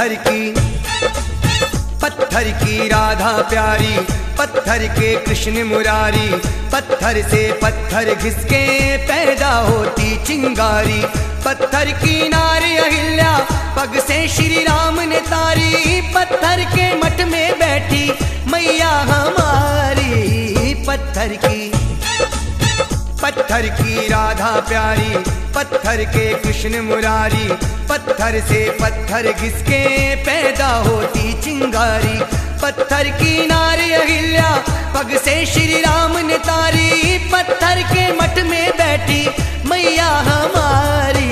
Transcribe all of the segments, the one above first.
पत्थर की राधा प्यारी, पत्थर के कृष्ण मुरारी, पत्थर से पत्थर घिसके पैदा होती चिंगारी। पत्थर की नारी अहिल्या पग से श्री राम ने तारी, पत्थर के मठ में बैठी मैया हमारी। पत्थर की राधा प्यारी, पत्थर के कृष्ण मुरारी, पत्थर से पत्थर घिसके पैदा होती चिंगारी। पत्थर की नारी अहिल्या पग से श्री राम ने तारी, पत्थर के मठ में बैठी मैया हमारी।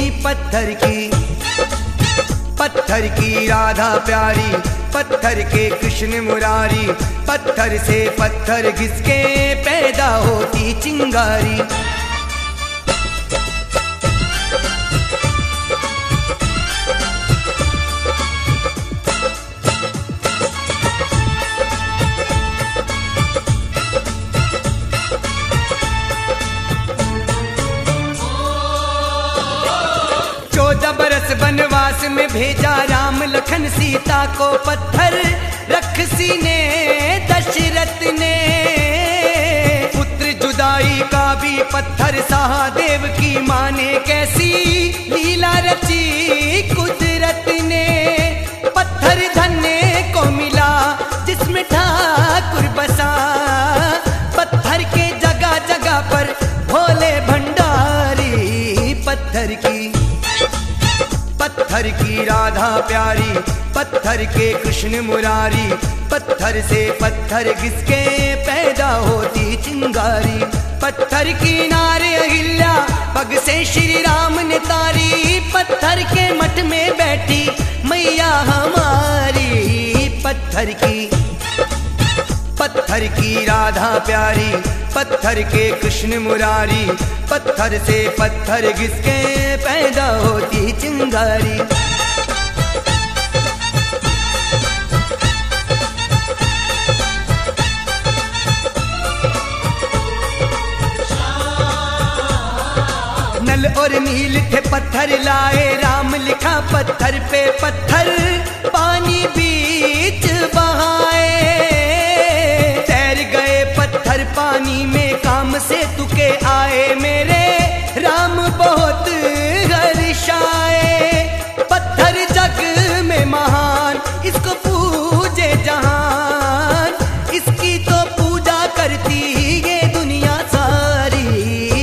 पत्थर की राधा प्यारी, पत्थर के कृष्ण मुरारी, पत्थर से पत्थर घिसके पैदा होती चिंगारी। बरस वनवास में भेजा राम लखन सीता को पत्थर, रखसी ने दशरथ ने पुत्र जुदाई का भी पत्थर सहा। देव की माँ ने कैसी लीला रची कुदरत ने, पत्थर धन्य को मिला जिसमें ठाकुर बसा। पत्थर के जगह जगह पर भोले भंडारी। पत्थर की राधा प्यारी, पत्थर के कृष्ण मुरारी, पत्थर से पत्थर घिसके पैदा होती चिंगारी। पत्थर की नारी अहिल्या पग से श्री राम ने तारी, पत्थर के मठ में बैठी मैया हमारी। पत्थर की राधा प्यारी, पत्थर के कृष्ण मुरारी, पत्थर से पत्थर घिसके पैदा होती चिंगारी। नल और नील थे पत्थर लाए, राम लिखा पत्थर पे पत्थर, पानी बीच बहाए। तैर गए पत्थर पानी में, काम से तुके आए मेरे राम बहुत हर्षाए। पत्थर जग में महान, इसको पूजे जहान, इसकी तो पूजा करती ये दुनिया सारी।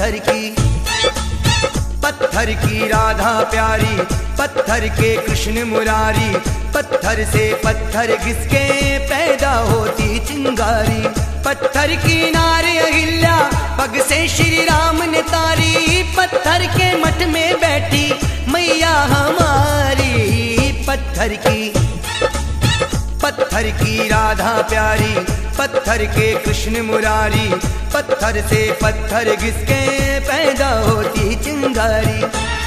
पत्थर की राधा प्यारी, पत्थर के कृष्ण मुरारी, पत्थर से पत्थर घिसके पैदा होती चिंगारी। पत्थर की नारी अहिल्या पग से श्री राम ने तारी, पत्थर के मठ में बैठी मैया हमारी। पत्थर की राधा प्यारी, पत्थर के कृष्ण मुरारी, पत्थर से पत्थर घिसके पैदा होती चिंगारी।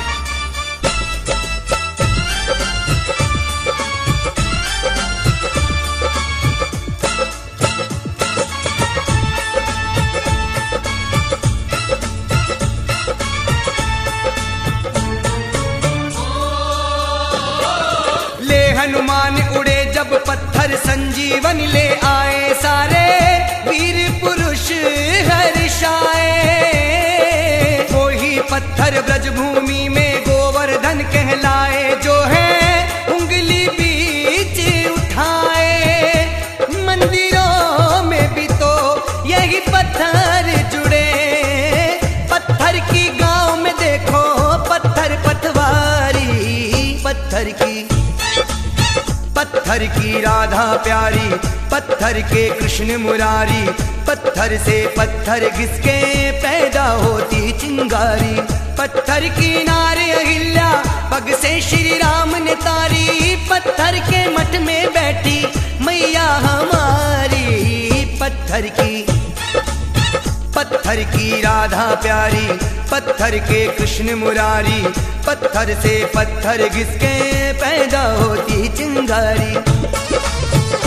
हनुमान उड़े जब पत्थर संजीवन ले आए, सारे वीर पुरुष हर्षाए। वही पत्थर ब्रजभूमि में गोवर्धन कहलाए, जो है उंगली बीच उठाए। मंदिरों में भी तो यही पत्थर जुड़े, पत्थर की गांव में देखो पत्थर पटवारी। पत्थर की राधा प्यारी, पत्थर के कृष्ण मुरारी, पत्थर से पत्थर घिसके पैदा होती चिंगारी। पत्थर की नारी अहिल्या पग से श्री राम ने तारी, पत्थर के मठ में बैठी मैया हमारी। पत्थर की राधा प्यारी, पत्थर के कृष्ण मुरारी, पत्थर से पत्थर घिसके पैदा होती चिंगारी।